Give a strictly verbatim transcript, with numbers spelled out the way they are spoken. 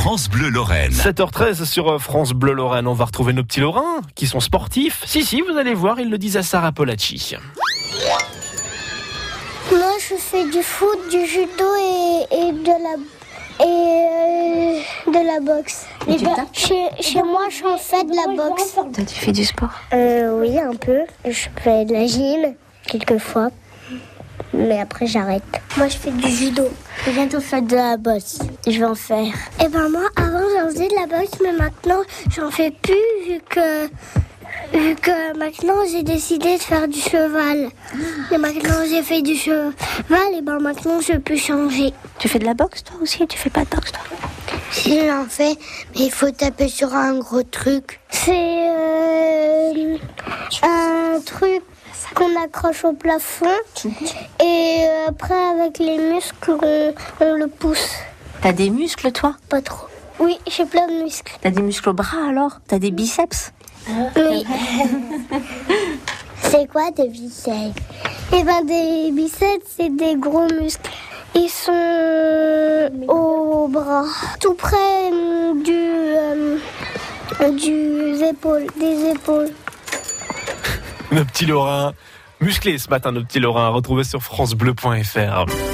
France Bleu Lorraine. sept heures treize sur France Bleu Lorraine. On va retrouver nos petits Lorrains qui sont sportifs. Si, si, vous allez voir, ils le disent à Sarah Polacci. Moi, je fais du foot, du judo et, et de la et euh, de la boxe. Et tu bah, tapes chez, chez moi, j'en fais de la boxe. Toi, tu fais du sport? Euh, oui, un peu. Je fais de la gym, quelquefois. Mais après, j'arrête. Moi, je fais du judo. Je vais bientôt faire de la boxe. Je vais en faire. Eh ben moi, avant, j'en faisais de la boxe, mais maintenant, j'en fais plus vu que... Vu que maintenant j'ai décidé de faire du cheval. Et maintenant j'ai fait du cheval et ben maintenant je peux changer. Tu fais de la boxe toi aussi? Tu fais pas de boxe toi? Si j'en fais, mais il faut taper sur un gros truc. C'est euh, un truc qu'on accroche au plafond et après avec les muscles on, on le pousse. T'as des muscles toi? Pas trop. Oui, j'ai plein de muscles. T'as des muscles au bras alors? T'as des biceps? Oui. C'est quoi des biceps? Eh ben des biceps, c'est des gros muscles. Ils sont au bras, tout près du euh, du épaule, des épaules. Nos petits Lorrains musclés ce matin, nos petits Lorrains, retrouvés sur francebleu point f r.